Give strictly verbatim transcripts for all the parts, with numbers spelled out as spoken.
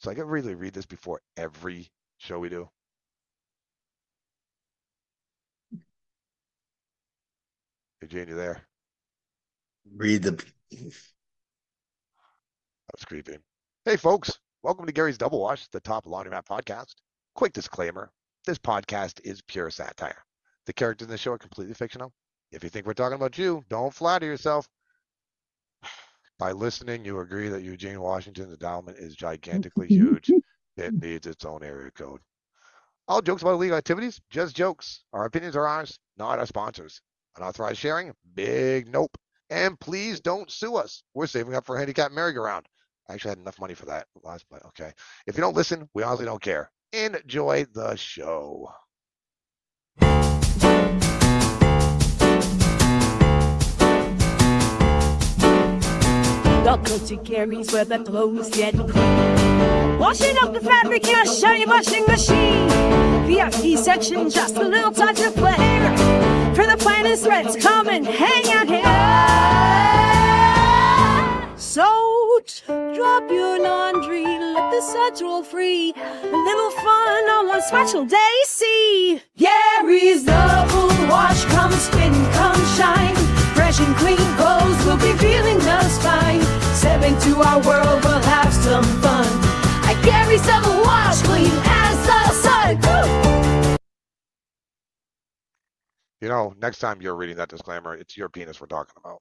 So I could really read this before every show we do. Eugene, you there? Read the. That's creepy. Hey, folks. Welcome to Gary's Double Wash, the top laundromat podcast. Quick disclaimer. This podcast is pure satire. The characters in the show are completely fictional. If you think we're talking about you, don't flatter yourself. By listening, you agree that Eugene Washington's endowment is gigantically huge. It needs its own area code. All jokes about illegal activities, just jokes. Our opinions are ours, not our sponsors. Unauthorized sharing, big nope. And please don't sue us. We're saving up for a handicap merry-go-round. I actually had enough money for that last play. Okay. If you don't listen, we honestly don't care. Enjoy the show. Welcome to Gary's where the clothes get clean. Washing up the fabric in a shiny washing machine. V I P section, just a little touch of flair. For the finest threads, come and hang out here. So drop your laundry, let the suds roll free. A little fun on one special day, see. Gary's double wash, come spin, come shine. Fresh and clean clothes will be feeling just fine. Step into our world, we'll have some fun. At Gary's double wash, clean as the sun. Woo! You know, next time you're reading that disclaimer, it's your penis we're talking about.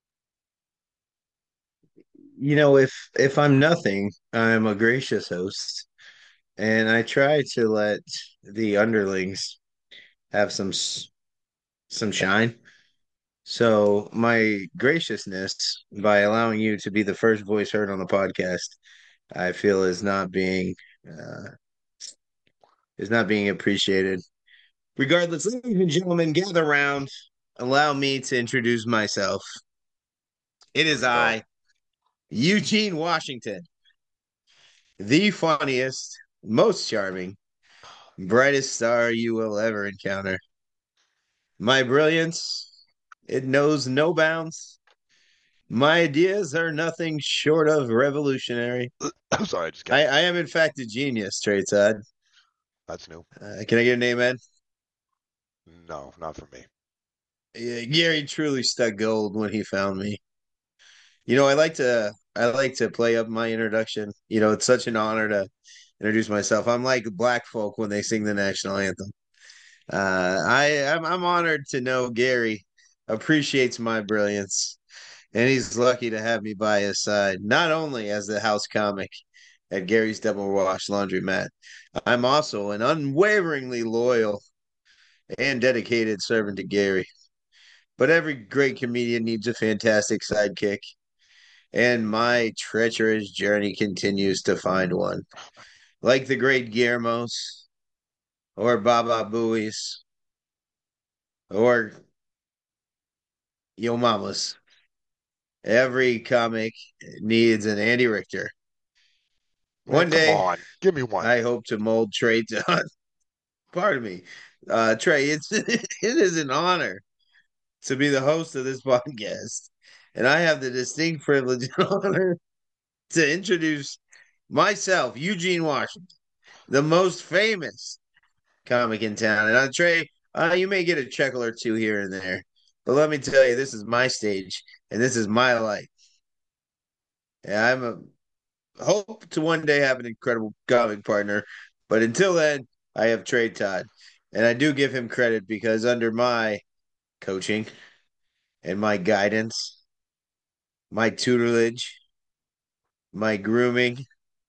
You know, if if I'm nothing, I'm a gracious host, and I try to let the underlings have some s- some shine. So my graciousness by allowing you to be the first voice heard on the podcast, I feel is not being uh, is not being appreciated. Regardless, ladies and gentlemen, gather round. Allow me to introduce myself. It Here is we go. I, Eugene Washington, the funniest, most charming, brightest star you will ever encounter. My brilliance, it knows no bounds. My ideas are nothing short of revolutionary. I'm sorry, I just got I, I am, in fact, a genius, Trey Todd. that's new. Uh, can I get a name, Ed? No, not for me. Yeah, Gary truly stuck gold when he found me. You know, I like to I like to play up my introduction. You know, it's such an honor to introduce myself. I'm like black folk when they sing the national anthem. Uh, I I'm, I'm honored to know Gary appreciates my brilliance, and he's lucky to have me by his side. Not only as the house comic at Gary's Double Wash Laundromat, I'm also an unwaveringly loyal and dedicated servant to Gary. But every great comedian needs a fantastic sidekick, and my treacherous journey continues to find one, like the great Guillermo's or Baba Booey's or Yo Mama's. Every comic needs an Andy Richter. Man, One come day, on. Give me one. I hope to mold Trey to. Pardon me, uh, Trey. It's it is an honor to be the host of this podcast, and I have the distinct privilege and honor to introduce myself, Eugene Washington, the most famous comic in town. And uh, Trey, uh, you may get a chuckle or two here and there, but let me tell you, this is my stage and this is my life. Yeah, I'm a hope to one day have an incredible comic partner, but until then, I have Trey Todd, and I do give him credit because under my coaching and my guidance, my tutelage, my grooming,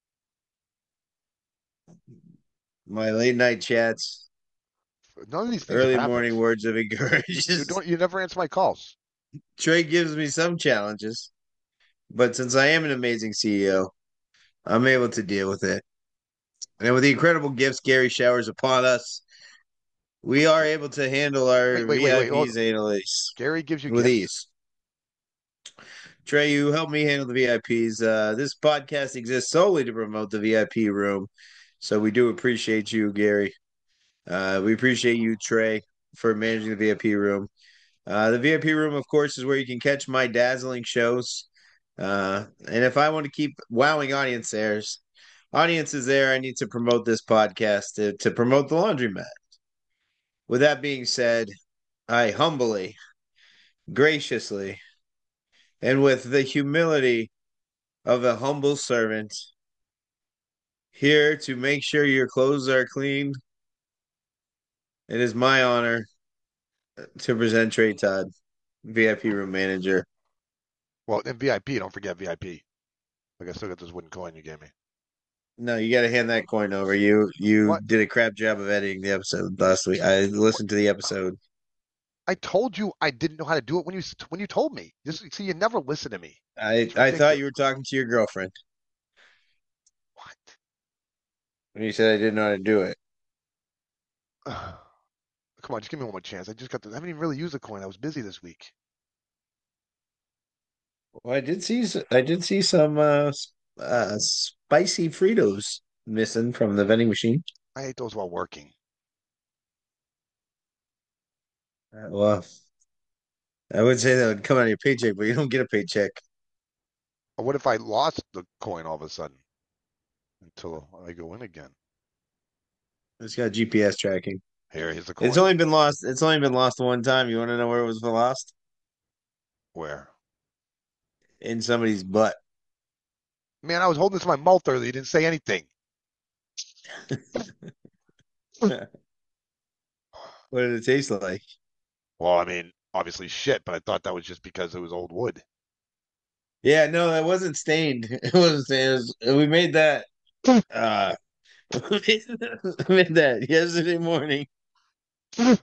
my late night chats, None of these things have early happened. morning words of You, you encouragement, don't. You never answer my calls. Trey gives me some challenges. But since I am an amazing C E O, I'm able to deal with it. And with the incredible gifts Gary showers upon us, we are able to handle Wait, our wait, wait, wait. Hold on. V I Ps analysts Gary gives you with gifts. ease. Trey, you help me handle the V I Ps. Uh, this podcast exists solely to promote the V I P room. So we do appreciate you, Gary. Uh, we appreciate you, Trey, for managing the V I P room. Uh, the V I P room, of course, is where you can catch my dazzling shows. Uh, and if I want to keep wowing audience there, audience is there, I need to promote this podcast to, to promote the laundromat. With that being said, I humbly, graciously, and with the humility of a humble servant, here to make sure your clothes are clean. It is my honor to present Trey Todd, V I P room manager. Well, in V I P, don't forget V I P. Like I still got this wooden coin you gave me. No, you got to hand that coin over. You you What? did a crap job of editing the episode last week. I listened to the episode. I told you I didn't know how to do it when you when you told me. This, see, you never listen to me. I It's I thought ridiculous. you were talking to your girlfriend What? when you said I didn't know how to do it. Come on, just give me one more chance. I just got the, I haven't even really used the coin. I was busy this week. Well, I did see s- I did see some uh, s- uh spicy Fritos missing from the vending machine. I ate those while working. Uh, well, I would say that would come out of your paycheck, but you don't get a paycheck. Or what if I lost the coin all of a sudden until I go in again? It's got G P S tracking. Here, here's the It's coin. only been lost. It's only been lost one time. You want to know where it was lost? Where? In somebody's butt. Man, I was holding this in my mouth earlier. You didn't say anything. What did it taste like? Well, I mean, obviously shit, but I thought that was just because it was old wood. Yeah, no, that wasn't stained. It wasn't stained. It was- we made that. Uh, we made that yesterday morning. Oh,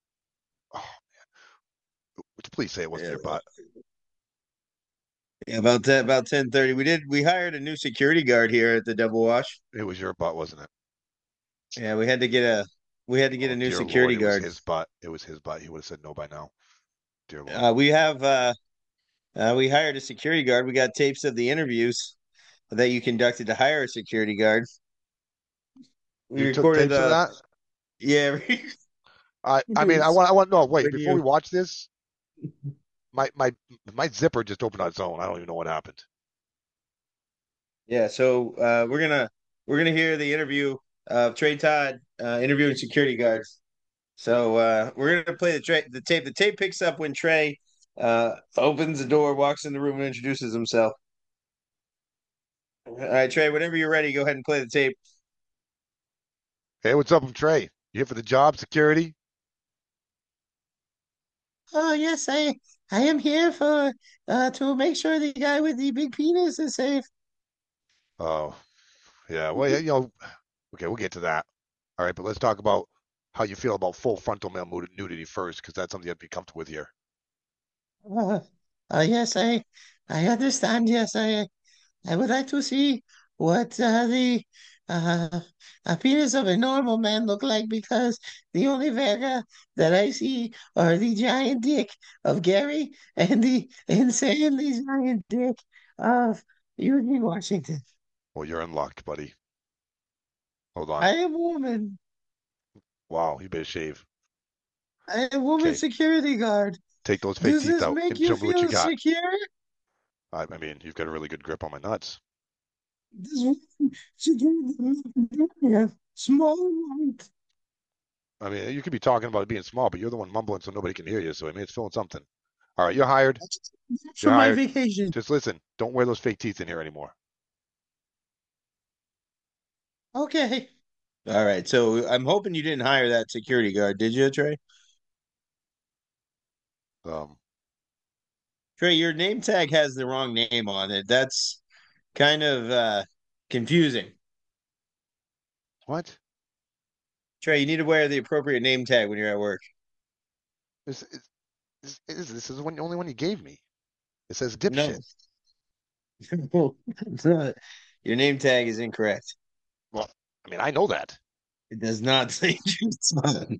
please say it wasn't Yeah, your butt. yeah, about ten, about ten thirty. We did. We hired a new security guard here at the Double Wash. It was your butt, wasn't it? Yeah, we had to get a. We had to get Oh, a new dear security Lord, it was guard. his butt. It was his butt. He would have said no by now. Dear Lord. Uh, we have. Uh, uh, we hired a security guard. We got tapes of the interviews that you conducted to hire a security guard. We You took recorded tapes of the. that? Yeah. I I mean, I want I want no wait before Video. we watch this. My my my zipper just opened on its own. I don't even know what happened. Yeah, so uh, we're gonna we're gonna hear the interview of Trey Todd uh, interviewing security guards. So uh, we're gonna play the tra- the tape. The tape picks up when Trey uh, opens the door, walks in the room, and introduces himself. All right, Trey, whenever you're ready, go ahead and play the tape. Hey, what's up? I'm Trey. You here for the job, security? Oh yes, I I am here for uh, to make sure the guy with the big penis is safe. Oh, yeah. Well, yeah, you know, okay, we'll get to that. All right, but let's talk about how you feel about full frontal male mood- nudity first, because that's something I'd be comfortable with here. Uh, uh, yes, I I understand. Yes, I I would like to see what uh, the uh, appearance of a normal man look like because the only Vega that I see are the giant dick of Gary and the insanely giant dick of Eugene Washington. Well, you're in luck, buddy. Hold on. I am woman. Wow, you better shave. I am woman Okay, security guard. take those fake Does teeth this out make and you show me what you feel got. secure? I, I mean, you've got a really good grip on my nuts. Does security small white? I mean, you could be talking about it being small, but you're the one mumbling so nobody can hear you. So I mean, it's feeling something. All right, you're hired. For You're my hired. vacation. Just listen. Don't wear those fake teeth in here anymore. Okay. All right. So I'm hoping you didn't hire that security guard, did you, Trey? Um, Trey, your name tag has the wrong name on it. That's kind of uh confusing. what? Trey, you need to wear the appropriate name tag when you're at work. This is this is this is the one only one you gave me. It says No. dipshit. It's not. Your name tag is incorrect. Well, I mean, I know that. It does not say Jason.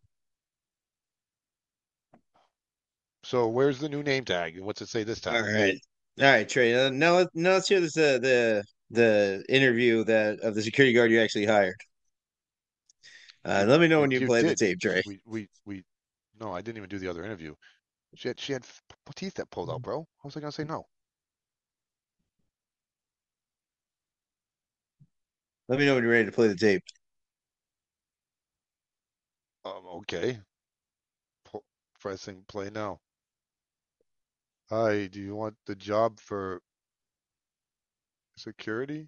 So where's the new name tag? And what's it say this All time? right. All right, Trey. Uh, now, let, now let's hear this uh, the the interview that of the security guard you actually hired. Uh, You let me know you when you you play the did. tape, Trey. We we we. No, I didn't even do the other interview. She had she had f- teeth that pulled out, bro. How was I gonna say no? Let me know when you're ready to play the tape. Um, okay. P- pressing play now. Hi, do you want the job for security?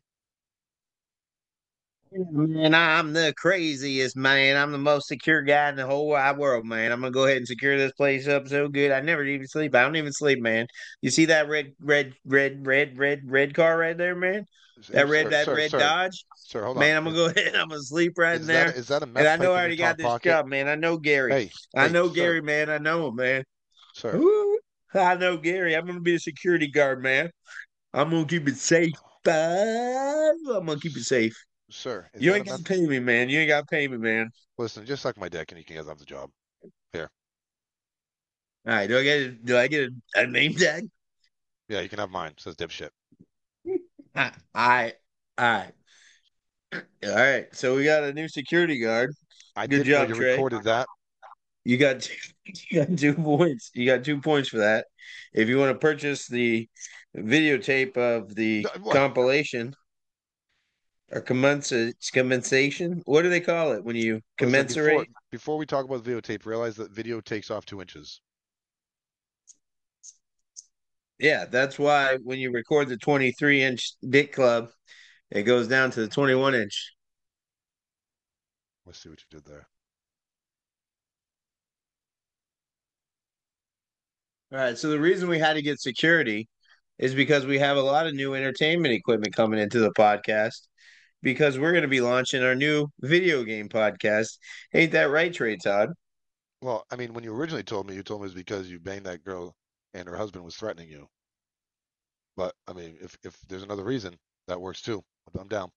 Man, I'm the craziest man. I'm the most secure guy in the whole wide world, man. I'm gonna go ahead and secure this place up so good. I never even sleep. I don't even sleep, man. You see that red, red, red, red, red, red car right there, man? Hey, That red, sir, that sir, red sir, Dodge? sir, hold on. Man, I'm gonna Is, go ahead. I'm gonna sleep right in is that there. a, is that a And meth I know pipe I in your already got top this pocket? job, man. I know Gary. Hey, I hey, know sir, Gary, man. I know him, man. sir, Ooh, I know Gary. I'm gonna be a security guard, man. I'm gonna keep it safe. bud. I'm gonna keep it s- safe. sir, is You that a ain't got to meth? pay me, man. You ain't got to pay me, man. Listen, just suck my dick and you can get off the job. Here. All right. Do I get a, do I get a, a name tag? Yeah, you can have mine. It says dipshit. All right. All right. All right. So we got a new security guard. I Good didn't know job, you Trey. recorded that. You got two, you got two points. You got two points for that. If you want to purchase the videotape of the No, what? compilation or commensa- commensation, what do they call it when you Listen, before commensurate? before we talk about videotape, realize that video takes off two inches. Yeah, that's why when you record the twenty-three inch Dick Club, it goes down to the twenty-one inch. Let's see what you did there. All right. So the reason we had to get security is because we have a lot of new entertainment equipment coming into the podcast because we're going to be launching our new video game podcast. Ain't that right, Trey Todd? Well, I mean, when you originally told me, you told me it was because you banged that girl and her husband was threatening you. But I mean, if if there's another reason, that works too. I'm down.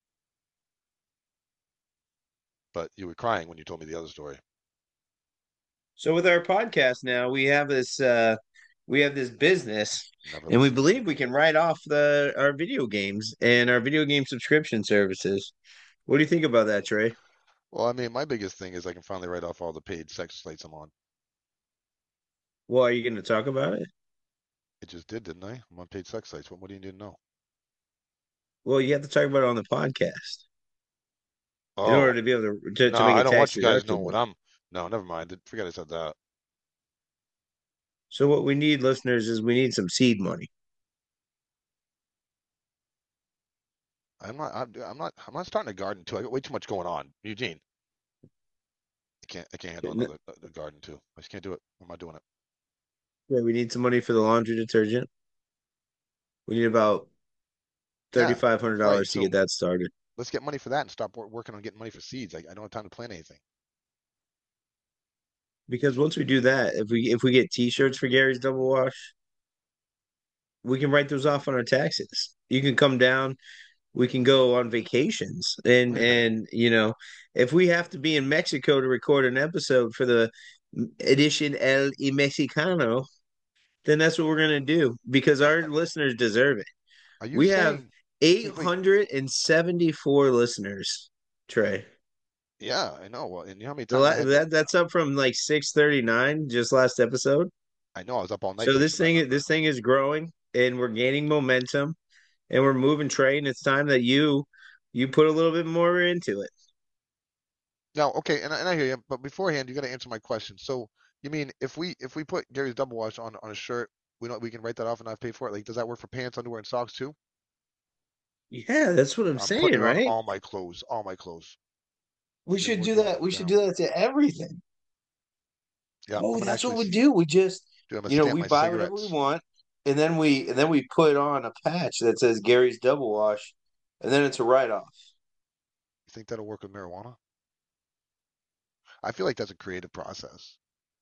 But you were crying when you told me the other story. So with our podcast now, we have this uh we have this business Never and we listened to believe you. we can write off the our video games and our video game subscription services. What do you think about that, Trey? Well, I mean, my biggest thing is I can finally write off all the paid sex sites I'm on. Well, are you going to talk about it? It just did, didn't I? I'm on paid sex sites. What, what do you need to know? Well, you have to talk about it on the podcast in order Oh, to be able to to, no, to make I it don't tax want you guys knowing deductible. what I'm. No, never mind. Forget I said that. So what we need, listeners, is we need some seed money. I'm not. I'm, I'm not. I'm not starting a garden too. I got way too much going on. Eugene, I can't. I can't handle N- another uh, the garden too. I just can't do it. I'm not doing it. Yeah, we need some money for the laundry detergent. We need about thirty Yeah, five hundred right. dollars to get So that started. let's get money for that and stop wor- working on getting money for seeds. I, I don't have time to plan anything. Because once we do that, if we if we get T-shirts for Gary's Double Wash, we can write those off on our taxes. You can come down. We can go on vacations, and Wait a minute. and you know, if we have to be in Mexico to record an episode for the edition El y Mexicano, then that's what we're gonna do because Wait, our listeners deserve it. are you We have saying? Wait, wait. eight hundred seventy-four listeners, Trey. Yeah, I know. Well, and you know how many The times I la- had to. that that's up from like six thirty-nine just last episode. I know I was up all night So this pushing that thing number. this thing is growing and we're gaining momentum and we're moving Trey and it's time that you you put a little bit more into it. Now, okay, and, I- and I hear you, but beforehand, you got to answer my question. So, you mean if we if we put Gary's Double Wash on on a shirt, we don't we can write that off and not pay for it? Like, does that work for pants, underwear, and socks too? Yeah, that's what I'm I'm putting saying, it on right? all my clothes, all my clothes. We Been should do working on that. it We should now. do that to everything. Yeah, I'm Oh, gonna that's actually what we s- do. We just, do. I'm gonna you know, stamp we my buy whatever we cigarettes. want, and then we and then we put on a patch that says Gary's Double Wash, and then it's a write-off. You think that'll work with marijuana? I feel like that's a creative process.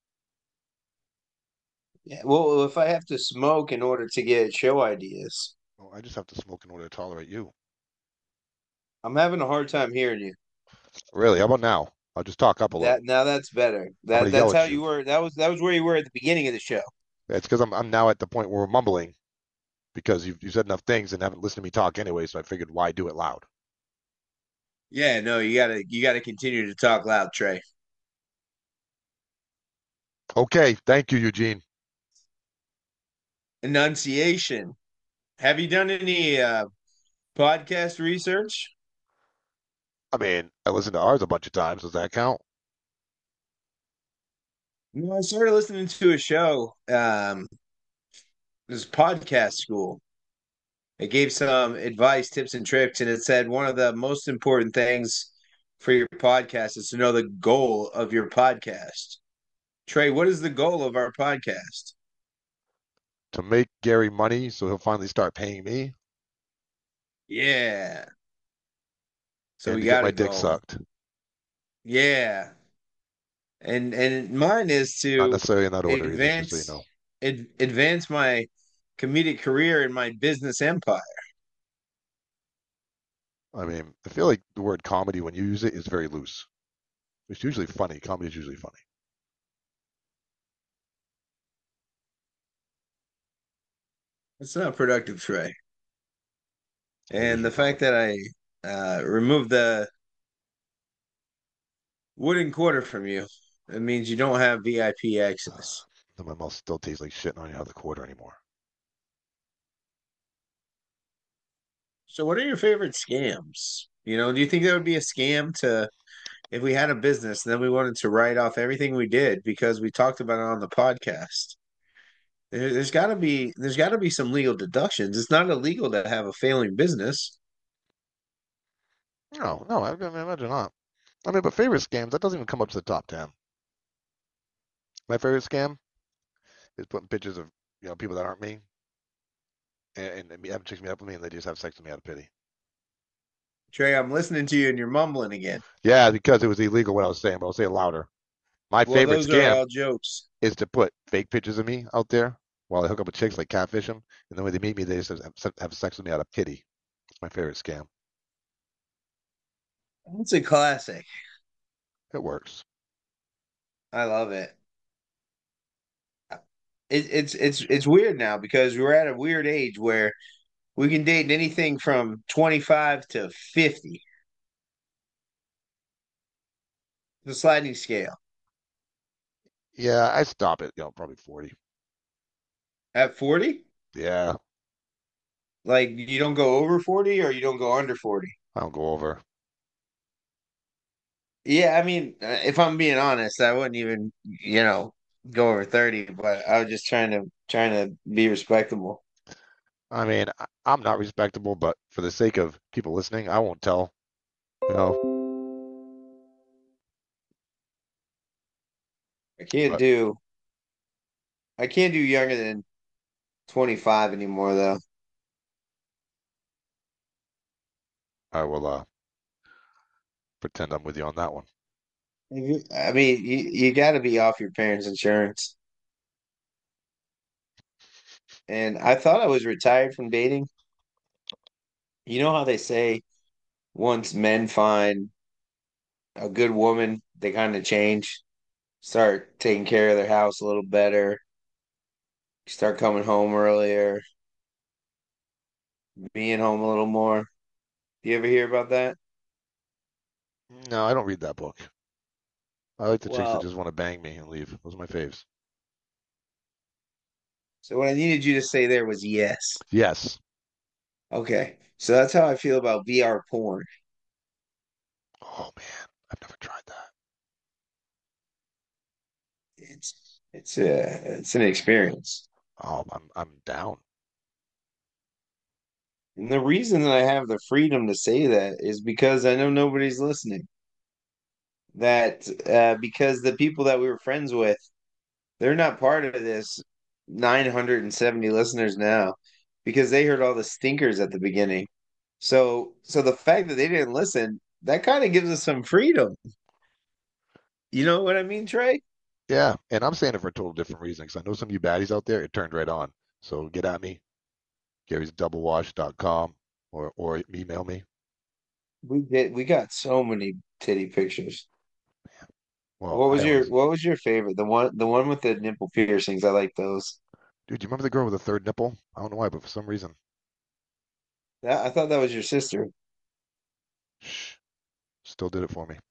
Yeah. Well, if I have to smoke in order to get show ideas, Well, I just have to smoke in order to tolerate you. I'm having a hard time hearing you. Really? How about now? I'll just talk up a That little. now that's better. I'm That gonna yell that's how at you. you were. That was that was where you were at the beginning of the show. It's because I'm I'm now at the point where we're mumbling because you've you said enough things and haven't listened to me talk anyway, so I figured why do it loud? Yeah, no, you gotta you gotta continue to talk loud, Trey. Okay, thank you, Eugene. Enunciation. Have you done any uh podcast research? I mean, I listened to ours a bunch of times. Does that count? You know, I started listening to a show, um, this podcast school. It gave some advice, tips, and tricks, and it said one of the most important things for your podcast is to know the goal of your podcast. Trey, what is the goal of our podcast? To make Gary money so he'll finally start paying me Yeah. So and we to get got my a dick goal. sucked. Yeah. And and mine is Not to necessarily in that order either, just so you advance know. ad, advance my comedic career and my business empire. I mean, I feel like the word comedy, when you use it, is very loose. It's usually funny. Comedy is usually funny. It's not productive, Trey. Maybe we And the should come fact with. that I uh, removed the wooden quarter from you, it means you don't have V I P access. Then my mouth still tastes like shit, and I don't even have the quarter anymore. So, what are your favorite scams? You know, do you think there would be a scam to if we had a business and then we wanted to write off everything we did because we talked about it on the podcast? There, there's got to be there's got to be some legal deductions. It's not illegal to have a failing business. No, no, I, I imagine not. I mean, but favorite scams, that doesn't even come up to the top ten. My favorite scam is putting pictures of, you know, people that aren't me and, and having chicks meet up with me and they just have sex with me out of pity. Trey, I'm listening to you and you're mumbling again. Yeah, because it was illegal what I was saying, but I'll say it louder. My Well, favorite those are scam all jokes. is to put fake pictures of me out there while I hook up with chicks like catfish them, and then when they meet me, they just have, have sex with me out of pity. It's my favorite scam. It's a classic. It works. I love it. It, it's it's it's weird now because we're at a weird age where we can date anything from twenty-five to fifty. The sliding scale. Yeah, I stop it, you know, probably forty. At forty, Yeah, like you don't go over forty or you don't go under forty. I don't go over. Yeah, I mean, uh, if I'm being honest, I wouldn't even, you know, go over thirty, but I was just trying to trying to be respectable. I mean, I, I'm not respectable, but for the sake of people listening, I won't tell. You know, I can't but do I can't do younger than twenty-five anymore though. I will uh, pretend I'm with you on that one. If you- I mean, you, you got to be off your parents' insurance. And I thought I was retired from dating. You know how they say once men find a good woman, they kind of change, start taking care of their house a little better, start coming home earlier, being home a little more. Do you ever hear about that? No, I don't read that book. I like the chicks that Well, just want to bang me and leave. Those are my faves. so what I needed you to say there was yes. Yes. Okay. So that's how I feel about V R porn. Oh man, I've never tried that. It's it's a it's an experience. Oh, I'm I'm down. And the reason that I have the freedom to say that is because I know nobody's listening. That uh, because the people that we were friends with, they're not part of this nine hundred seventy listeners now because they heard all the stinkers at the beginning. So so the fact that they didn't listen, that kind of gives us some freedom. You know what I mean, Trey? Yeah, and I'm saying it for a total different reason because I know some of you baddies out there, it turned right on. So get at me, Gary's double wash dot com or or email me. We did we got so many titty pictures. Well, What I was your always, what was your favorite? The one the one with the nipple piercings. I like those. dude, you remember the girl with the third nipple? I don't know why, but for some reason, That, I thought that was your sister. shh, still did it for me.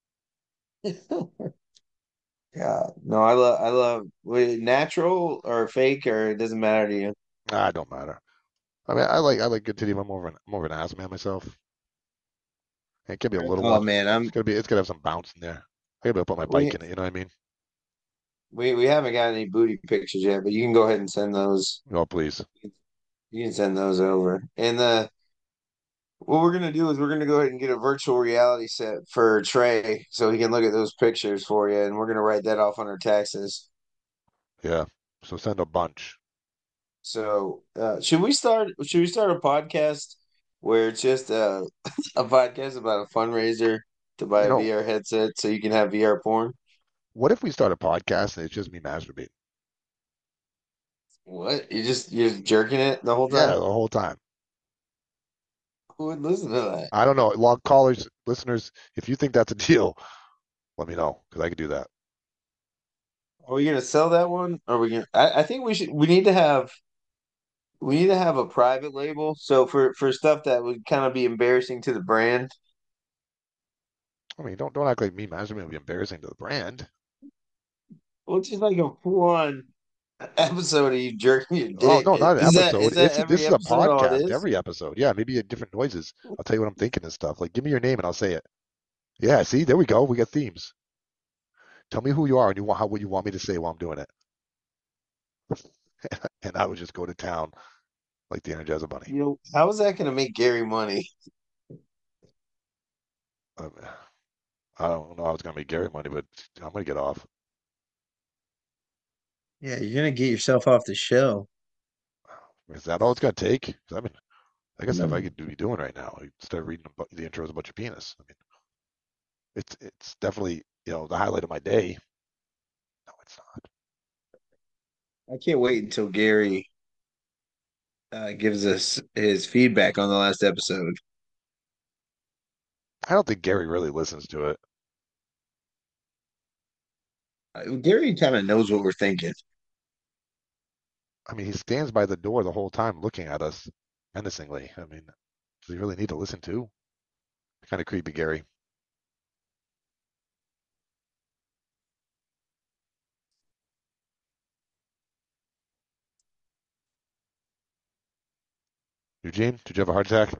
Yeah. No, I love I love wait, natural or fake or it doesn't matter to you. Ah, it don't matter. I mean, I like I like good titty. I'm more of an more of an ass man myself. It could be a little Oh one. man, It's I'm gonna be. It's gonna have some bounce in there. I gotta be able to put my bike we in it. You know what I mean? we we haven't got any booty pictures yet, but you can go ahead and send those. Oh, please. You can send those over. And the what we're gonna do is we're gonna go ahead and get a virtual reality set for Trey so he can look at those pictures for you, and we're gonna write that off on our taxes. Yeah. So send a bunch. So, uh, should we start? Should we start a podcast where it's just uh, a podcast about a fundraiser to buy You a know, V R headset so you can have V R porn? what if we start a podcast and it's just me masturbating? What? You just you're just jerking it the whole Yeah, time? the whole time. Who would listen to that? I don't know. Log callers, listeners, if you think that's a deal, let me know because I could do that. Are we gonna sell that one? Are we gonna? I, I think we should. We need to have. We need to have a private label. So for for stuff that would kind of be embarrassing to the brand, I mean, don't don't act like me masturbating would be embarrassing to the brand. well, it's just like a full on episode of you jerking your Oh dick. no, not an Is that is episode. that It's this every is a episode all it podcast. is? Every episode, yeah, maybe different noises. I'll tell you what I'm thinking and stuff. Like, give me your name and I'll say it. Yeah, see, there we go. We got themes. Tell me who you are and you want how what you want me to say while I'm doing it, and I would just go to town like the Energizer Bunny. You know, how is that going to make Gary money? Um, I don't know how it's gonna make Gary money, but I'm gonna get off. Yeah, you're gonna get yourself off the show. Is that all it's gonna take? 'Cause I mean, like I said, if I No. could do be doing right now, instead of reading about the intros about your penis. I mean, it's it's definitely you know the highlight of my day. No, it's not. I can't wait until Gary uh, gives us his feedback on the last episode. I don't think Gary really listens to it. Uh, Gary kind of knows what we're thinking. I mean, he stands by the door the whole time looking at us menacingly. I mean, does he really need to listen to? Kind of creepy, Gary. Eugene, did you have a heart attack?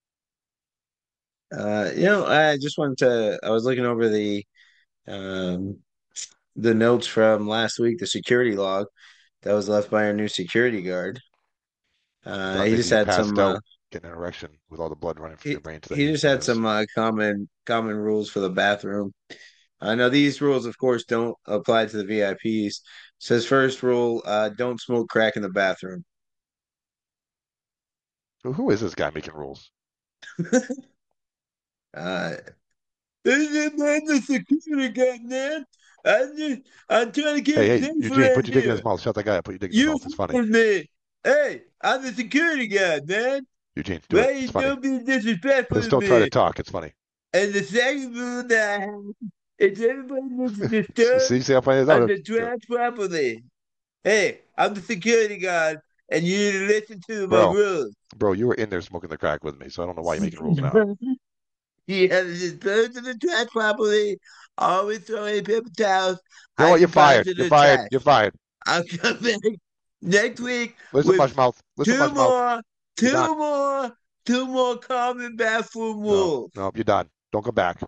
Uh, you know, I just wanted to. I was looking over the um, the notes from last week, the security log that was left by our new security guard. Uh, Thought he maybe just you had passed some. Uh, out, getting an erection with all the blood running from he your brain to the he pe- just had penis. some uh, common common rules for the bathroom. I know these rules, of course, don't apply to the V I Ps. Says first rule: uh, don't smoke crack in the bathroom. Who who is this guy making rules? Uh, this is man, the security guard, man. I'm just, I'm trying to Hey, get hey, safe Eugene, put around your dick in his here. mouth. Shut that guy up. Put your dick in his You mouth. It's funny. fooled me. Hey, I'm the security guard, man. Eugene, do it. Why It's you funny. don't be disrespectful Just to don't try to me? talk. It's funny. And the second rule that I have is everybody needs to disturb See, see how funny it is? on Oh, the trash property. Hey, I'm the security guard, and you need to listen to my Bro, rules. bro, you were in there smoking the crack with me, so I don't know why you're making rules now. You have to dispose of the trash properly. Always throw away paper towels. You know what? You're Item bombs fired. in You're the fired. trash. You're fired. I'll come back next week Listen, with Mushmouth. Listen, two Mushmouth. more, You're done. two more, two more common bathroom No, rules. no, you're done. Don't come back.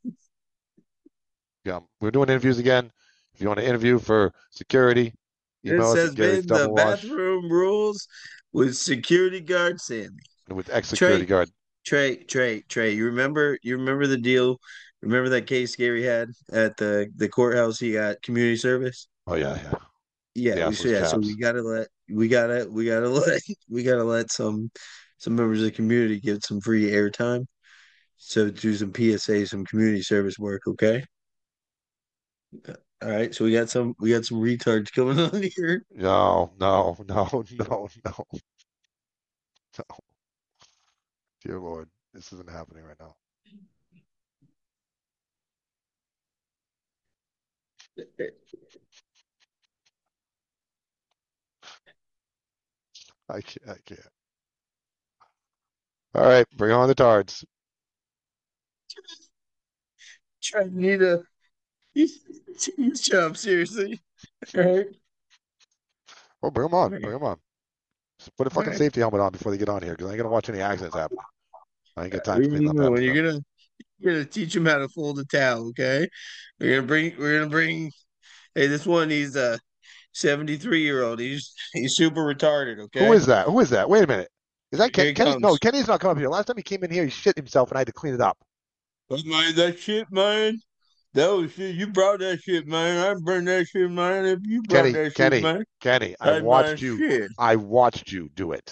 Yeah, we're doing interviews again. If you want to interview for security, email This us has at Gary's been the Double Wash bathroom rules with security guard Sammy. and with ex-security Trey, guard. Trey, Trey, Trey. You remember? You remember the deal? Remember that case Gary had at the the courthouse? He got community service. Oh yeah, yeah. Yeah, The we should. assless Yeah, so chaps. we gotta let we gotta we gotta let we gotta let some some members of the community get some free airtime. So do some P S A, some community service work. Okay. All right. So we got some we got some retards coming on here. No, no, no, no, no, no. Dear Lord, this isn't happening right now. I can't. I can't. All right, bring on the tards. Trying to need a serious job, seriously. All right. Oh, bring them on. Bring them on. Just put a All fucking right. safety helmet on before they get on here, because I ain't gonna watch any accidents happen. I ain't got time What to do clean you up know, after when you're them. gonna We're gonna teach him how to fold a towel. Okay, we're gonna bring. We're gonna bring. Hey, this one. He's a seventy-three year old. He's he's super retarded. Who Okay, is that? Who is that? Wait a minute. Is that here Ken- he Kenny? No, comes. Kenny's not coming up here. Last time he came in here, he shit himself, and I had to clean it up. Oh, man, that shit, man. That was shit. You brought that shit, man. I bring that shit, man. If you brought Kenny, that shit, Kenny, man, Kenny. I that's my watched you. shit. I watched you do it.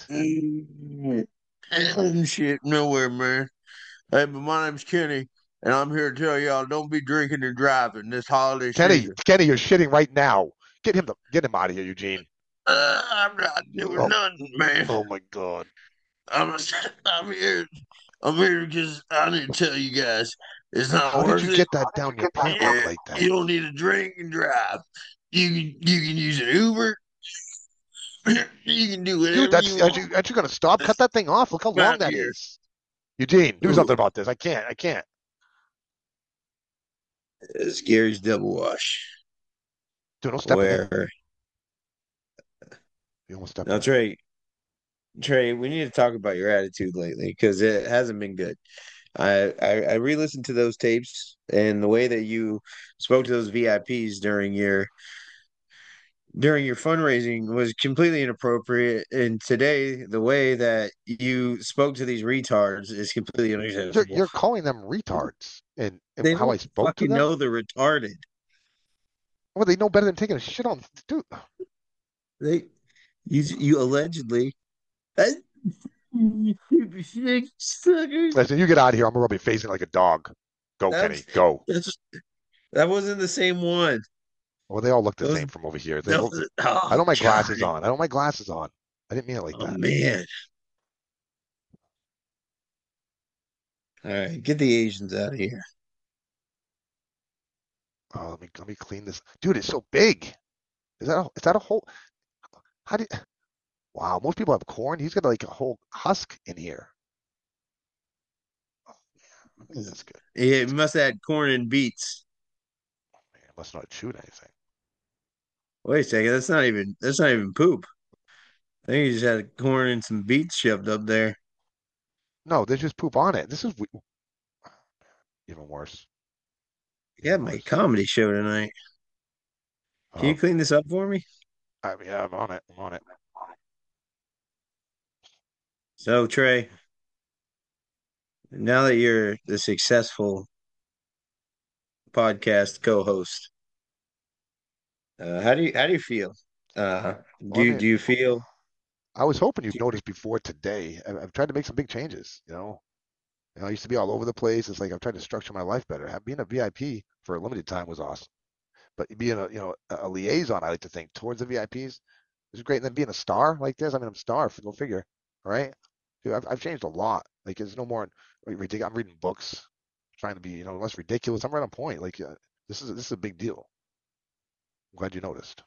Mm, shit, nowhere, man. Hey, but my name's Kenny, and I'm here to tell y'all don't be drinking and driving this holiday Kenny, season. Kenny, you're shitting right now. Get him the get him out of here, Eugene. Uh, I'm not doing Oh, nothing, man. oh my God. I'm I'm here. I'm here because I need to tell you guys it's not How did worth you it. get that down your pant leg Yeah, like that? you don't need to drink and drive. You can you can use an Uber. You can do Dude, whatever that's you aren't want. you, aren't you gonna stop? Cut that thing off. Look how Come long out that here. is. Eugene, do something Ooh, about this. I can't. I can't. it's Gary's Double Wash. Dude, don't step in it. Where You almost stepped now, in it. Trey, Trey, we need to talk about your attitude lately because it hasn't been good. I, I I re-listened to those tapes and the way that you spoke to those V I Ps during your during your fundraising was completely inappropriate. And today, the way that you spoke to these retards is completely You're unacceptable. you're calling them retards and, and They how I don't spoke to fucking them? know they're retarded. Well, they know better than taking a shit on dude. They you you allegedly you stupid shit suckers. Listen, you get out of here. I'm gonna rub your face in like a dog. Go, Kenny. That's Go. that's that wasn't the same one. Well, they all look the That was same from over here. They that look. was I oh don't have my God. glasses on. I don't have my glasses on. I didn't mean it like Oh that. man. All right, get the Asians out of here. Oh, let me let me clean this. Dude, it's so big. Is that a, is that a whole? How do you? Wow, most people have corn. He's got like a whole husk in here. Oh, man, that's good. Yeah, it That's good. must have had corn and beets. Man, I must not chewed anything. Wait a second, that's not even that's not even poop. I think he just had corn and some beets shoved up there. No, there's just poop on it. This is we- even worse. Yeah, Even my worse. comedy show tonight. Can you Oh, clean this up for me? I mean, yeah, I'm on it. I'm on it. So, Trey, now that you're the successful podcast co-host, uh, how do you how do you feel? Uh, do Well, I you mean, do you feel? I was hoping Do you'd notice before today. I- I've tried to make some big changes. You know, You know, I used to be all over the place. It's like I've tried to structure my life better. Have- Being a V I P for a limited time was awesome, but being a you know a a liaison, I like to think towards the V I Ps is great. And then being a star like this, I mean, I'm a star. Go figure, all right? Dude, I've I've changed a lot. Like, there's no more ridiculous. I'm reading books, trying to be you know less ridiculous. I'm right on point. Like, uh, this is this is a big deal. I'm glad you noticed.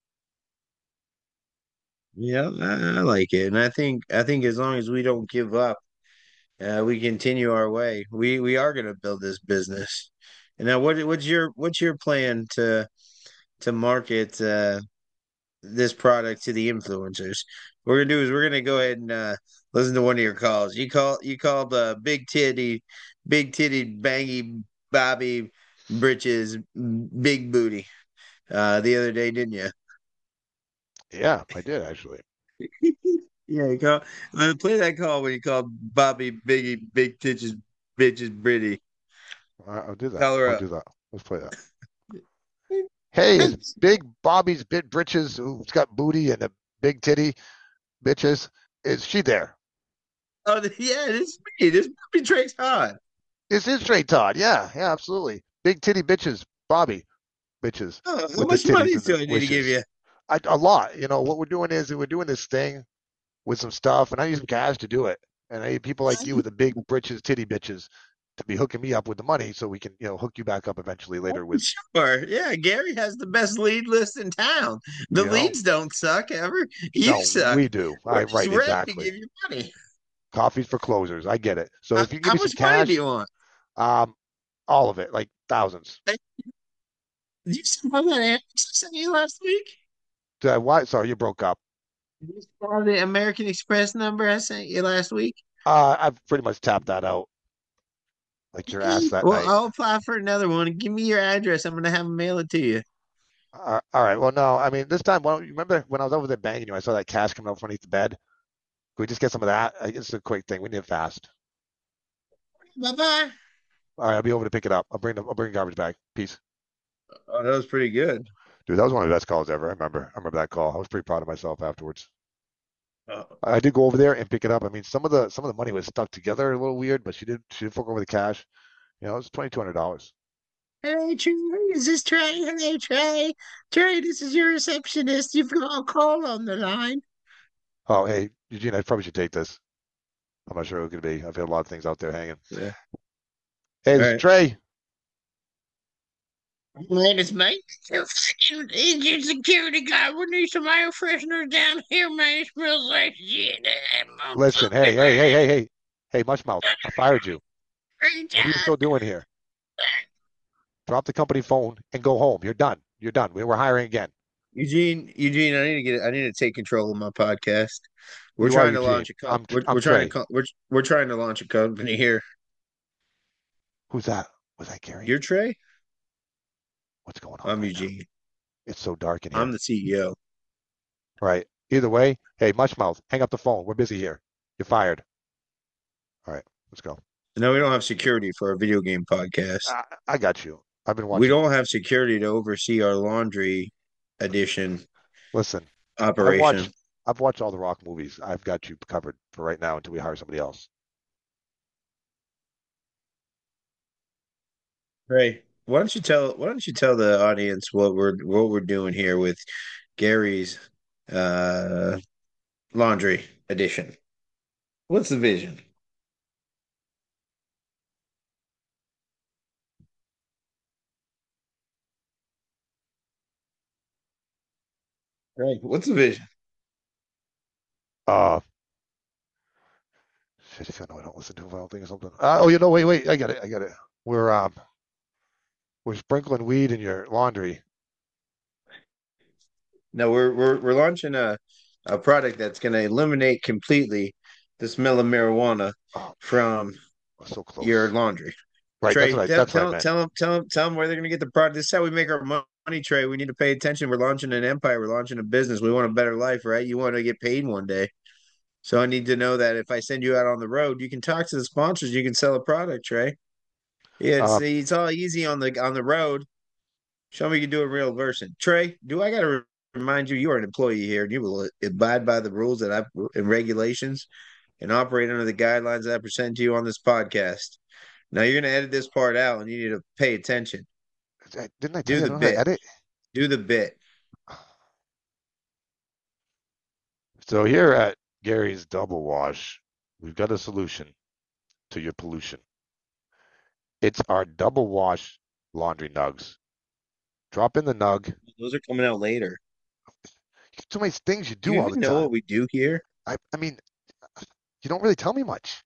Yeah, I, I like it, and I think I think as long as we don't give up, uh, we continue our way. We we are going to build this business. And now, what what's your what's your plan to to market uh, this product to the influencers? What we're gonna do is we're gonna go ahead and uh, listen to one of your calls. You call you called uh, big titty, big titty, bangy, Bobby, britches, big booty uh, the other day, didn't you? Yeah, I did actually. Yeah, you call, uh, play that call when you called Bobby Biggie Big Titches Bitches Britty. I- I'll do that. Call her I'll up. do that. Let's play that. Hey, is Big Bobby's bit britches who's got booty and a big titty bitches? Is she there? Oh, yeah, this is me. This Bobby Trey Todd. This is Trey Todd. Yeah, yeah, absolutely. Big titty bitches, Bobby bitches Oh, how with the much money titties and do the I need to give wishes. you? I, a lot. You know what we're doing is we're doing this thing with some stuff, and I need some cash to do it. And I need people like you with the big britches, titty bitches to be hooking me up with the money so we can, you know, hook you back up eventually later with, Sure. Yeah, Gary has the best lead list in town. The you know, leads don't suck ever. You no, suck. we do. I We're just right, ready to exactly. give you money. Coffee's for closers. I get it. So How, if you give how me some much money do cash, you want? um, all of it, like thousands. Did you saw that Amex I sent you last week? Did I, why? Sorry, you broke up. Did you saw the American Express number I sent you last week? Uh, I've pretty much tapped that out. like your ass that Well, night. I'll apply for another one. Give me your address. I'm gonna have them mail it to you. Uh, all right. Well, no, I mean this time. Well, you remember when I was over there banging you? I saw that cash coming up from underneath the bed. Can we just get some of that? Uh, It's a quick thing. We need it fast. Bye bye. All right, I'll be over to pick it up. I'll bring the, I'll bring the garbage bag. Peace. Oh, that was pretty good. Dude, that was one of the best calls ever. I remember. I remember that call. I was pretty proud of myself afterwards. Oh. I I did go over there and pick it up. I mean, some of the some of the money was stuck together a little weird, but she did she did fork over the cash. You know, it was twenty two hundred dollars. Hey Trey, is this Trey? Hey Trey, Trey, this is your receptionist. You've got a call on the line. Oh, hey, Eugene, I probably should take this. I'm not sure who it could be. I've had a lot of things out there hanging. Yeah. Hey, All this is right. Trey. My name is Mike. Indian security guard. We need some air fresheners down here, man. It smells like shit. Listen, hey, hey, hey, hey, hey, hey, Mushmouth, I fired you. What are you still doing here? Drop the company phone and go home. You're done. You're done. We were hiring again. Eugene, Eugene, I need to get. I need to take control of my podcast. We're You are trying to Eugene. launch a. Co- I'm we're I'm we're trying to. Trey. Co- we're we're trying to launch a company here. Who's that? Was that Gary? You're Trey. What's going on I'm right now? Eugene. It's so dark in here. I'm the C E O. Right. Either way, hey, Mushmouth, hang up the phone. We're busy here. You're fired. All right, let's go. No, we don't have security for our video game podcast. I, I got you. I've been We watching. don't have security to oversee our laundry edition Listen, I've operation. watched I've watched all the Rock movies. I've got you covered for right now until we hire somebody else. Ray, why don't you tell why don't you tell the audience what we're what we're doing here with Gary's uh laundry edition? What's the vision? Ray, what's the vision? Uh, shit, if I know I don't listen to him, I don't think or something. Uh, oh, you know, wait, wait, I got it, I got it. We're um, we're sprinkling weed in your laundry. No, we're we're we're launching a a product that's going to eliminate completely the smell of marijuana Oh, from we're so close. your laundry. Right, that's Trey, what I tell that's what I tell meant. tell them tell them tell them where they're going to get the product. This is how we make our mo- money, Trey. We need to pay attention. We're launching an empire. We're launching a business. We want a better life, right? You want to get paid one day. So I need to know that if I send you out on the road, you can talk to the sponsors. You can sell a product, Trey. Yeah, it's Uh, it's all easy on the on the road. Show me you can do a real version. Trey, do I got to remind you, you are an employee here, and you will abide by the rules that I and regulations, and operate under the guidelines that I present to you on this podcast. Now you're going to edit this part out, and you need to pay attention. didn't I tell Do you I the don't know how to bit. edit? Do the bit. So here at Gary's Double Wash, we've got a solution to your pollution. It's our double wash laundry nugs. Drop in the nug. Those are coming out later. So many things you do, Do you all even the know time. what we do here? I, I mean, you don't really tell me much.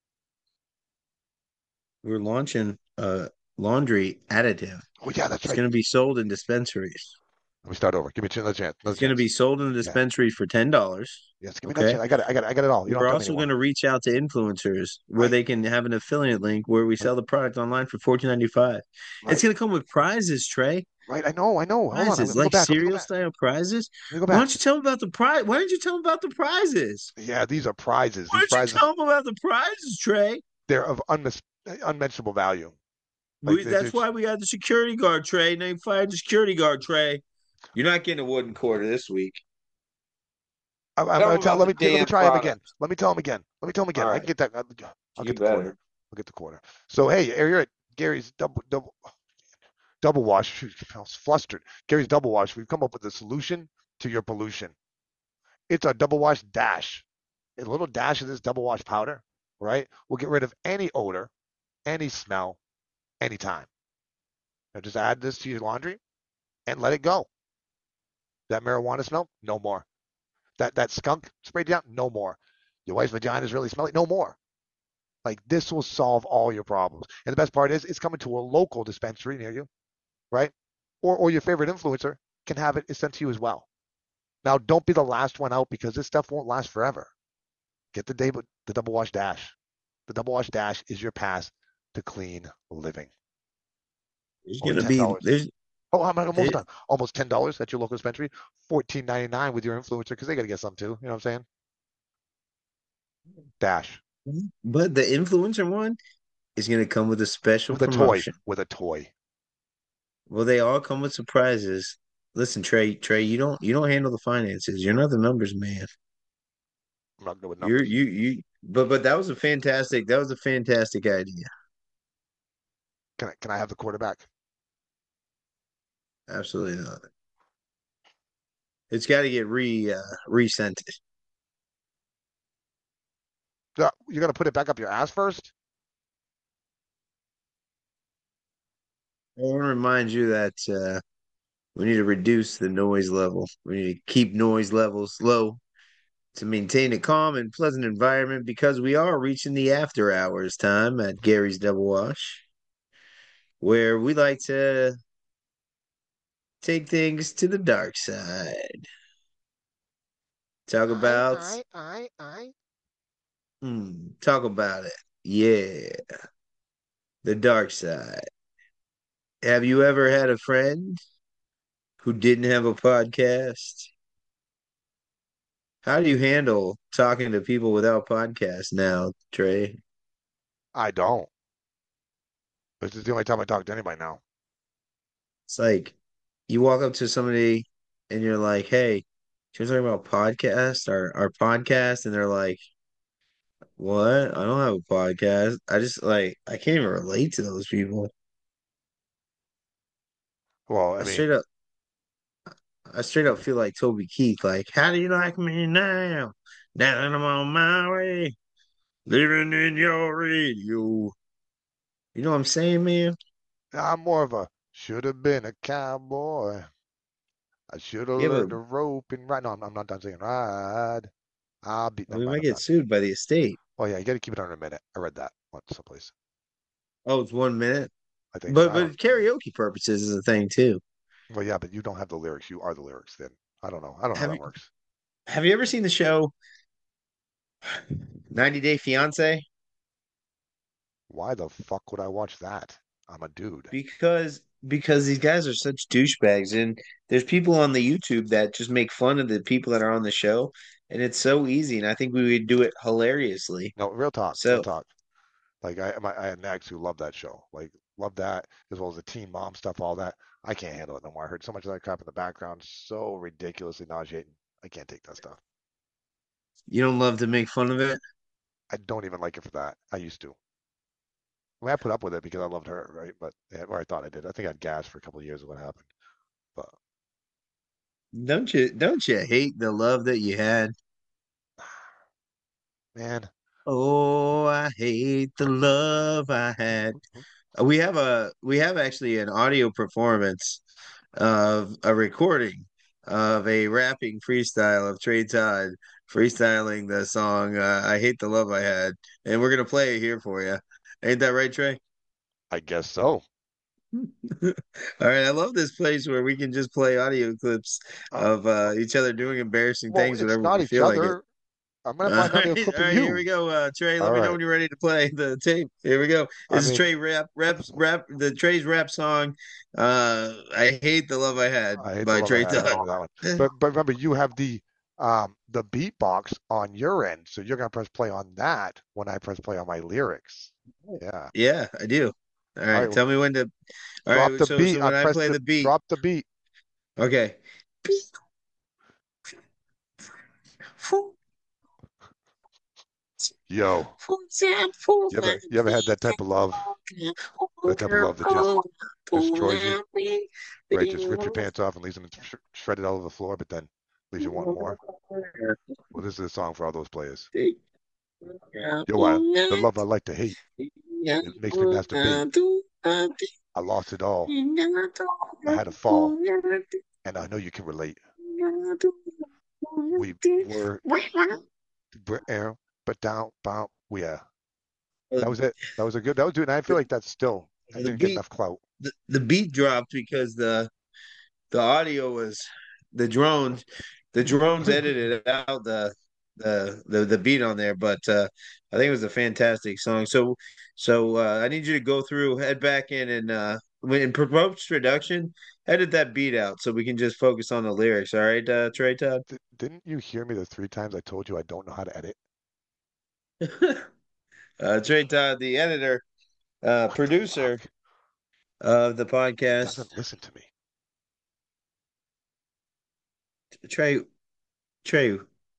We're launching a laundry additive. Oh yeah, that's It's right. going to be sold in dispensaries. Let me start over. Give me another chance. Another It's going to chance. be sold in the dispensaries for ten dollars. Yes, give me Okay. another chance. I got it. I got it. I got it all. You don't We're have to tell also me going anymore. to reach out to influencers where Right. they can have an affiliate link where we sell the product online for fourteen ninety-five. Right. It's going to come with prizes, Trey. Right. I know. I know. Hold on. Let Prizes me go like back. Let me go cereal back. style prizes. Let me go Why back. don't you tell them about the prize? Why didn't you tell them about the prizes? Yeah, these are prizes. Why These don't you prizes, tell them about the prizes, Trey? they're of unmis- unmentionable value. Like, We, they- that's they- why we got the security guard, Trey. Now you fired the security guard, Trey. You're not getting a wooden quarter this week. I, I'm Tell gonna them tell. about Let the me let me damn try him product. again. Let me tell him again. Let me tell him again. All I right. can get that. I'll, I'll You get the better. quarter. I'll get the quarter. So hey, you're at Gary's double double double wash. Shoot, I was flustered. Gary's double wash. We've come up with a solution to your pollution. It's a double wash dash. A little dash of this double wash powder, right? Will get rid of any odor, any smell, anytime. Now just add this to your laundry and let it go. That marijuana smell, no more. That that skunk sprayed you out, no more. Your wife's vagina is really smelly, no more. Like this will solve all your problems. And the best part is it's coming to a local dispensary near you, right? Or or your favorite influencer can have it sent to you as well. Now don't be the last one out because this stuff won't last forever. Get the day the double wash dash. The double wash dash is your pass to clean living. There's Only gonna ten be dollars. there's Oh, I'm almost there, done. Almost ten dollars at your local dispensary. Fourteen ninety nine with your influencer because they got to get some too. You know what I'm saying? Dash but the influencer one is gonna come with a special with a toy. promotion. With a toy. Well, they all come with surprises. Listen, Trey, Trey, you don't you don't handle the finances. You're not the numbers man. I'm not good with You're numbers. you you but but that was a fantastic that was a fantastic idea. Can I can I have the quarterback? Absolutely not. It's got to get re uh, resent. Yeah, you got to put it back up your ass first. I want to remind you that uh, we need to reduce the noise level. We need to keep noise levels low to maintain a calm and pleasant environment because we are reaching the after hours time at Gary's Double Wash, where we like to take things to the dark side. Talk I about, I I I. hmm, talk about it. Yeah, the dark side. Have you ever had a friend who didn't have a podcast? How do you handle talking to people without podcasts now, Trey? I don't. This is the only time I talk to anybody now. It's like you walk up to somebody and you're like, "Hey, you're talking about podcast or our podcast," and they're like, "What? I don't have a podcast." I just like I can't even relate to those people. Well, I I mean, straight up, I straight up feel like Toby Keith. Like, how do you like me now? Now that I'm on my way, living in your radio. You know what I'm saying, man? I'm more of a should have been a cowboy. I should have Yeah, but learned to rope and ride. No, I'm, I'm not done saying ride. I'll be. Never we mind. might I'm get done. sued by the estate. Oh yeah, you got to keep it under a minute. I read that once someplace. Oh, it's one minute. I think so. But I don't. but karaoke purposes is a thing too. Well, yeah, but you don't have the lyrics. You are the lyrics. Then I don't know. I don't know how Have that you works. have you ever seen the show ninety Day Fiance? Why the fuck would I watch that? I'm a dude. Because because these guys are such douchebags, and there's people on the YouTube that just make fun of the people that are on the show, and it's so easy, and I think we would do it hilariously. No, real talk. Real So talk. Like I, my, I had an ex who loved that show. Like loved that as well as the Teen Mom stuff, all that. I can't handle it no more. I heard so much of that crap in the background, so ridiculously nauseating. I can't take that stuff. you don't love to make fun of it? I don't even like it for that. I used to. I mean, I put up with it because I loved her, right? But yeah, or I thought I did. I think I had gas for a couple of years of what happened. But Don't you don't you hate the love that you had? man, Oh, I hate the love I had. Uh, We have a we have actually an audio performance of a recording of a rapping freestyle of Trey Todd freestyling the song uh, "I Hate the Love I Had," and we're gonna play it here for you. Ain't that right, Trey? I guess so. All right, I love this place where we can just play audio clips Uh, of uh, each other doing embarrassing well, things it's whenever not we each feel like it. other. I'm gonna All find an audio right, clip all of right, here we you. go. Uh, Trey, let All me know right. when you're ready to play the tape. Here we go. I This is mean, Trey rap, rap, rap, the Trey's rap song. Uh, I hate the love I had I hate the by love I Trey had. I Todd. remember that one. But but remember, you have the um the beatbox on your end, so you're gonna press play on that when I press play on my lyrics. Yeah. Yeah, I do. All All right, right. tell me when to. All Drop right, the so beat. so I when I press play the the beat, drop the beat. okay. Yo, you ever you ever had that type of love? That type of love that just destroys you, right? Just rips your pants off and leaves them sh- shredded all over the floor, but then leaves you wanting more. Well, this is a song for all those players. Yo, I, the love I like to hate. It makes me masturbate. I lost it all. I had a fall, and I know you can relate. We were, but down, bow, we are. That was it. That was a good. That was good. And I feel like that's still. That The didn't get beat, enough clout. the, the beat dropped because the the audio was the drones, the drones edited out the the the the beat on there, but uh, I think it was a fantastic song. So so uh, I need you to go through, head back in, and uh, when in post production, edit that beat out so we can just focus on the lyrics. All right, uh, Trey Todd. D- didn't you hear me the three times I told you I don't know how to edit? uh, Trey Todd, the editor, uh, What the producer fuck? of the He podcast. doesn't listen to me. Trey, Trey,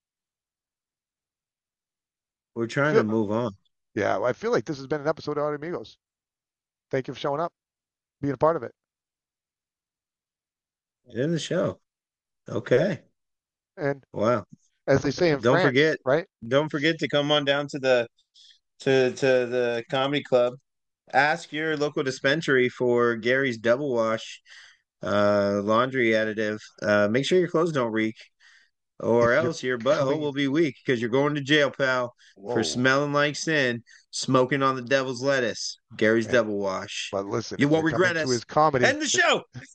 we're I trying feel, to move on. yeah, well, I feel like this has been an episode of Audio Amigos. Thank you for showing up, being a part of it. In the show. Okay. And Wow. as they say in Don't France, forget, right? don't forget to come on down to the to to the comedy club. Ask your local dispensary for Gary's Double Wash uh laundry additive. Uh make sure your clothes don't reek, or If you're else your butthole coming, will be weak because you're going to jail, pal, for whoa, smelling like sin, smoking on the devil's lettuce. Gary's and Double Wash. but listen, You if you're won't coming regret to his us. comedy, End the show.